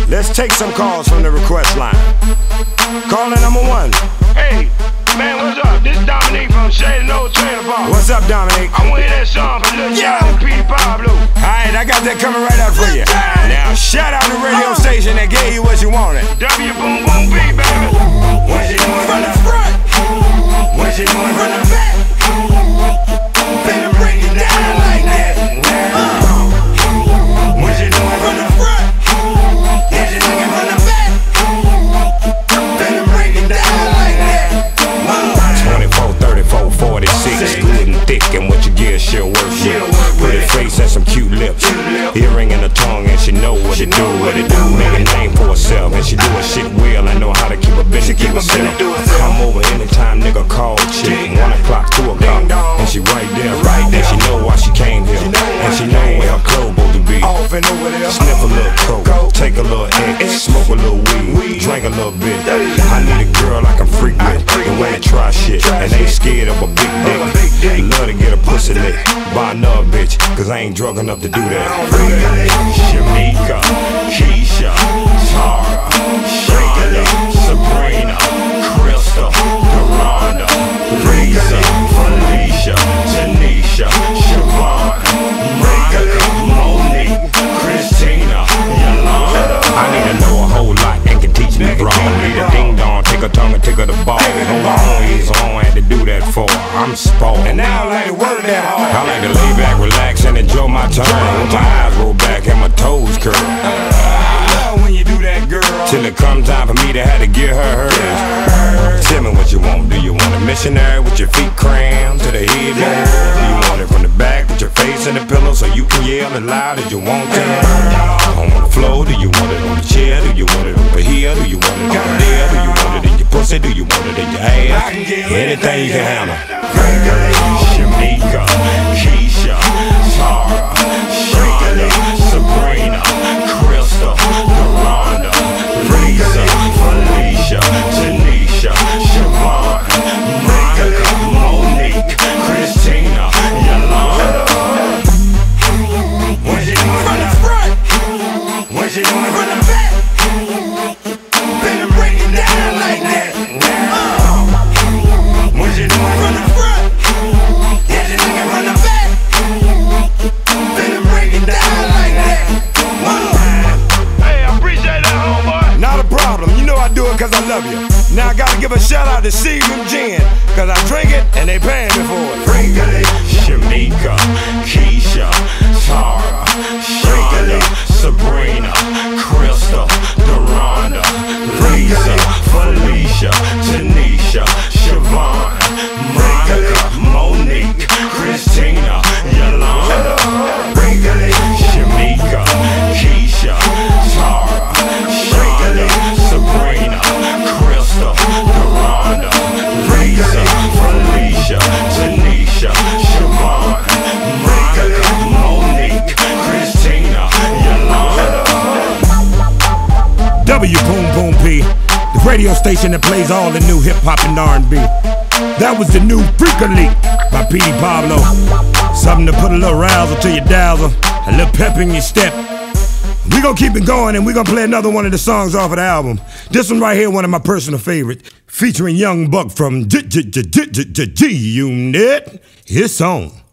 Let's take some calls from the request line. Caller number 1. Hey, man, what's up? This is Dominique from Shady Old Trailer Park. What's up, Dominique? I want to hear that song from Lil Jon and Petey Pablo. Alright, I got that coming right up for you. Now, shout out the radio station that gave you what you wanted. W Boom Boom B, baby. What you doing from the front? What you doing from the back? Better break it down like that. What you doing from the front? What you doing from the back? Better break it down like that. 24, 34, 46, good and thick, and what you get she'll work with. Pretty face and some cute lips, earring in her tongue, and she know what it do. Make a name for herself, and she do her shit well. I know how to keep her business, keep herself. Come over anytime, nigga, call chick. 1 o'clock, 2 o'clock, and she right there. And she know why she came here, and she know where her clothes supposed to be. Sniff a little coke, take a little X, smoke a little weed, drink a little bit. I need a girl I can freak with, and wanna try shit, and ain't scared of a big dick. Love to get a pussy lick by another bitch, cause I ain't drunk enough to do that. Shamika, Keisha, Tara, Shonda, Sabrina, Crystal, Duranda, Lisa, Felicia, Tanisha, Siobhan, Monica, Monique, Christina, Yolanda. I need to know a whole lot and can teach me wrong. Need a ding dong, take her tongue and take her the ball. Hold on, he's on, had to do that for her. I'm spoiled. And now I like to work that hard. I like to lay back, relax, and enjoy my time. With my eyes roll back and my toes curl. When you do that, girl, till it come time for me to have to give her hers. Tell me what you want. Do you want a missionary with your feet crammed to the headboard? Do you want it from the back with your face in the pillow so you can yell as loud as you want to? On the floor, do you want it on the chair? Do you want it over here? Do you want it over there? Do you want it in your pussy? Do you want it in your ass? Anything you can handle. Shamika, Keisha, Tara, Shonda, Sabrina, Crystal, Duranda, Lisa, Felicia, Tanisha, Siobhan, Monica, Monique, Christina, Yolanda. What you doing from the front? What you doing from the back? Better break it down like that. What you doing from the front? What you doing from the back? Better break it down like that. Hey, I appreciate that, homeboy. Not a problem, you know I do it cause I love you. Now I gotta give a shout out to Seagram Gin, cause I drink it and they paying me for it. Shamika, Keisha, Tara, Shonda, Sabrina, Crystal, Duranda, Lisa, Felicia, Tanisha, Siobhan, Monica, Monique, Christina, Yolanda. Shamika, Keisha, Tara, Shonda, Sabrina, Crystal, Duranda, Lisa, Felicia, Tanisha, Siobhan, Monica, Monique, Christina, Yolanda. W Boom Boom P, the radio station that plays all the new hip hop and R&B. That was the new Freaker Leak by Petey Pablo. Something to put a little razzle to your dazzle, a little pep in your step. We gonna keep it going, and we gonna play another one of the songs off of the album. This one right here, one of my personal favorites, featuring Young Buck from G-Unit. His song.